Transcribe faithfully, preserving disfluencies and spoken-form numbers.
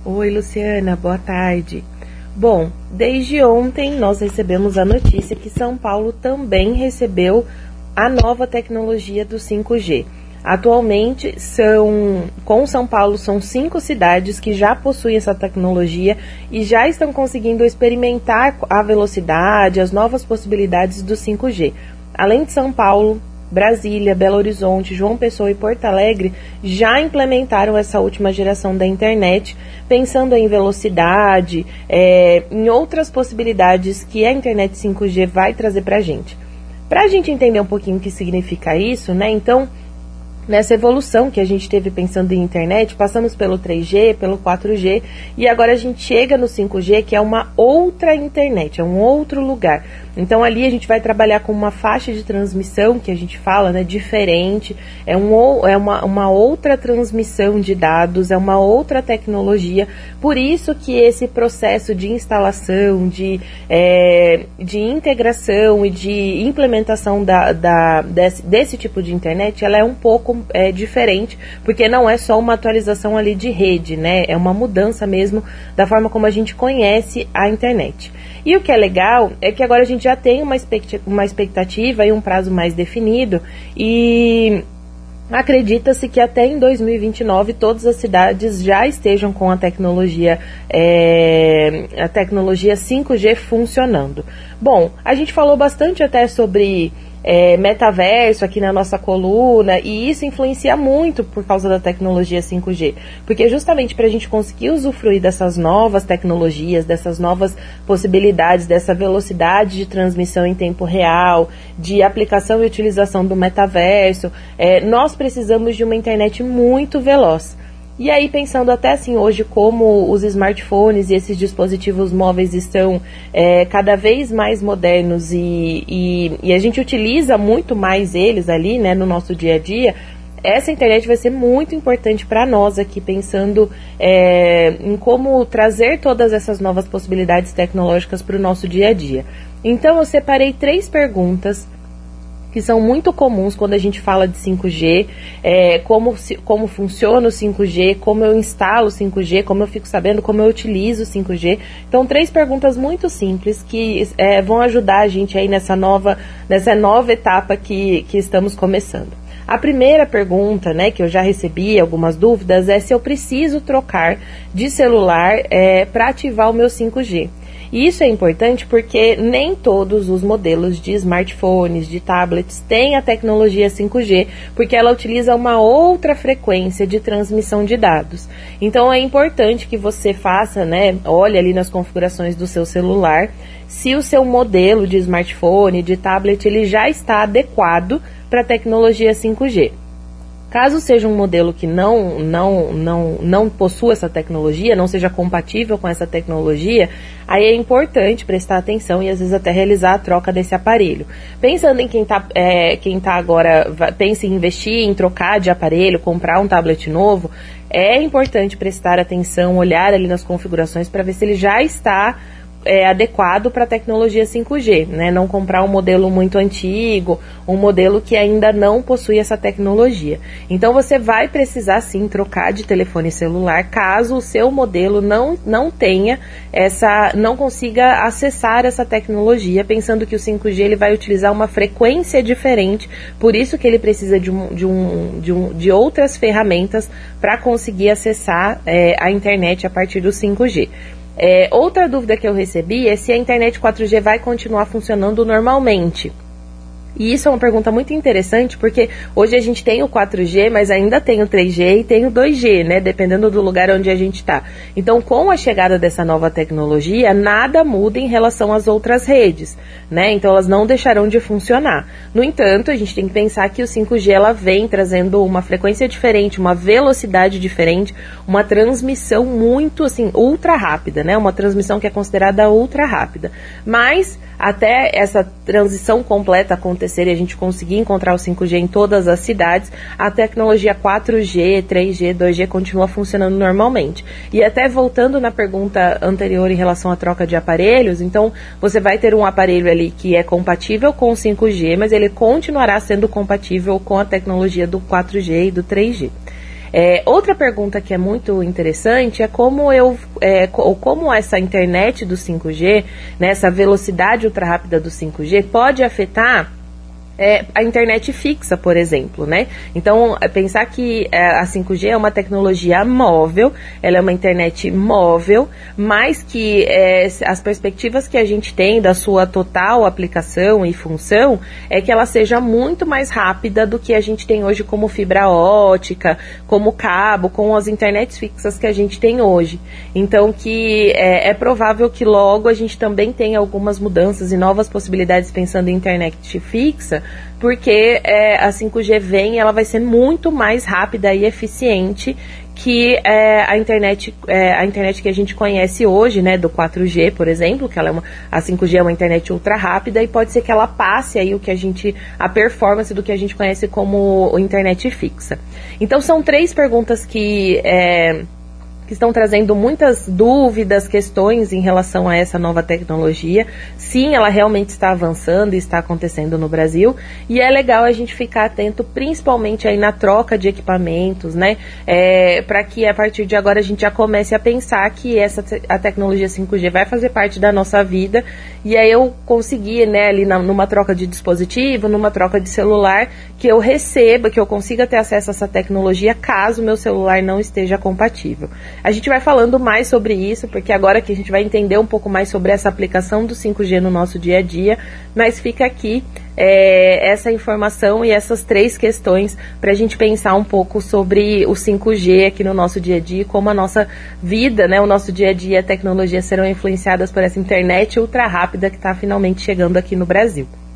Oi, Luciana, boa tarde. Bom, desde ontem nós recebemos a notícia que São Paulo também recebeu a nova tecnologia do cinco G. Atualmente, são, com São Paulo, são cinco cidades que já possuem essa tecnologia e já estão conseguindo experimentar a velocidade, as novas possibilidades do cinco G. Além de São Paulo, Brasília, Belo Horizonte, João Pessoa e Porto Alegre já implementaram essa última geração da internet, pensando em velocidade, é, em outras possibilidades que a internet cinco G vai trazer para a gente. Para a gente entender um pouquinho o que significa isso, né? Então, nessa evolução que a gente teve pensando em internet, passamos pelo três G, pelo quatro G, e agora a gente chega no cinco G, que é uma outra internet, é um outro lugar. Então ali a gente vai trabalhar com uma faixa de transmissão, que a gente fala, né, diferente, é, um, é uma, uma outra transmissão de dados, é uma outra tecnologia, por isso que esse processo de instalação, de, é, de integração e de implementação da, da, desse, desse tipo de internet, ela é um pouco é, diferente, porque não é só uma atualização ali de rede, né, é uma mudança mesmo da forma como a gente conhece a internet. E o que é legal é que agora a gente já tem uma uma expectativa e um prazo mais definido e acredita-se que até em dois mil e vinte e nove todas as cidades já estejam com a tecnologia, é, a tecnologia cinco G funcionando. Bom, a gente falou bastante até sobre É, metaverso aqui na nossa coluna, e isso influencia muito por causa da tecnologia cinco G, porque justamente para a gente conseguir usufruir dessas novas tecnologias, dessas novas possibilidades, dessa velocidade de transmissão em tempo real, de aplicação e utilização do metaverso, é, nós precisamos de uma internet muito veloz. E aí, pensando até assim, hoje, como os smartphones e esses dispositivos móveis estão é, cada vez mais modernos e, e, e a gente utiliza muito mais eles ali, né, no nosso dia a dia, essa internet vai ser muito importante para nós aqui, pensando é, em como trazer todas essas novas possibilidades tecnológicas para o nosso dia a dia. Então, eu separei três perguntas que são muito comuns quando a gente fala de cinco G, é, como, como funciona o cinco G, como eu instalo o cinco G, como eu fico sabendo, como eu utilizo o cinco G. Então, três perguntas muito simples que é, vão ajudar a gente aí nessa nova, nessa nova etapa que, que estamos começando. A primeira pergunta, né, que eu já recebi algumas dúvidas, é se eu preciso trocar de celular é, para ativar o meu cinco G. E isso é importante porque nem todos os modelos de smartphones, de tablets, têm a tecnologia cinco G, porque ela utiliza uma outra frequência de transmissão de dados. Então é importante que você faça, né, olhe ali nas configurações do seu celular, se o seu modelo de smartphone, de tablet, ele já está adequado para a tecnologia cinco G. Caso seja um modelo que não, não, não, não possua essa tecnologia, não seja compatível com essa tecnologia, aí é importante prestar atenção e às vezes até realizar a troca desse aparelho. Pensando em quem está é, quem tá agora, pensa em investir, em trocar de aparelho, comprar um tablet novo, é importante prestar atenção, olhar ali nas configurações para ver se ele já está É, adequado para a tecnologia cinco G, né? Não comprar um modelo muito antigo, um modelo que ainda não possui essa tecnologia. Então você vai precisar sim trocar de telefone celular caso o seu modelo não, não tenha essa, não consiga acessar essa tecnologia, pensando que o cinco G ele vai utilizar uma frequência diferente, por isso que ele precisa de, um, de, um, de, um, de outras ferramentas para conseguir acessar é, a internet a partir do cinco G. É, outra dúvida que eu recebi é se a internet quatro G vai continuar funcionando normalmente. E isso é uma pergunta muito interessante, porque hoje a gente tem o quatro G, mas ainda tem o três G e tem o dois G, né? Dependendo do lugar onde a gente está. Então, com a chegada dessa nova tecnologia, nada muda em relação às outras redes, né? Então, elas não deixarão de funcionar. No entanto, a gente tem que pensar que o cinco G, ela vem trazendo uma frequência diferente, uma velocidade diferente, uma transmissão muito, assim, ultra rápida, né? Uma transmissão que é considerada ultra rápida. Mas, até essa transição completa acontecer e a gente conseguir encontrar o cinco G em todas as cidades, a tecnologia quatro G, três G, dois G continua funcionando normalmente. E até voltando na pergunta anterior em relação à troca de aparelhos, então você vai ter um aparelho ali que é compatível com o cinco G, mas ele continuará sendo compatível com a tecnologia do quatro G e do três G. É, outra pergunta que é muito interessante é como eu, é, ou como essa internet do cinco G, né, essa velocidade ultra rápida do cinco G pode afetar É, a internet fixa, por exemplo, né? Então, pensar que é, a cinco G é uma tecnologia móvel, ela é uma internet móvel, mas que é, as perspectivas que a gente tem da sua total aplicação e função é que ela seja muito mais rápida do que a gente tem hoje como fibra ótica, como cabo, com as internets fixas que a gente tem hoje. Então, que é, é provável que logo a gente também tenha algumas mudanças e novas possibilidades pensando em internet fixa, porque é, a cinco G vem e ela vai ser muito mais rápida e eficiente que é, a internet é, a internet que a gente conhece hoje, né, do quatro G, por exemplo, que ela é uma, a cinco G é uma internet ultra rápida e pode ser que ela passe aí o que a gente, a performance do que a gente conhece como internet fixa. Então são três perguntas que é, que estão trazendo muitas dúvidas, questões em relação a essa nova tecnologia. Sim, ela realmente está avançando e está acontecendo no Brasil, e é legal a gente ficar atento, principalmente aí na troca de equipamentos, né, é, para que a partir de agora a gente já comece a pensar que essa te- a tecnologia cinco G vai fazer parte da nossa vida, e aí eu conseguir, né, ali na, numa troca de dispositivo, numa troca de celular, que eu receba, que eu consiga ter acesso a essa tecnologia caso o meu celular não esteja compatível. A gente vai falando mais sobre isso, porque agora que a gente vai entender um pouco mais sobre essa aplicação do cinco G no nosso dia a dia, mas fica aqui é, essa informação e essas três questões para a gente pensar um pouco sobre o cinco G aqui no nosso dia a dia, como a nossa vida, né, o nosso dia a dia, a tecnologia serão influenciadas por essa internet ultra rápida que está finalmente chegando aqui no Brasil.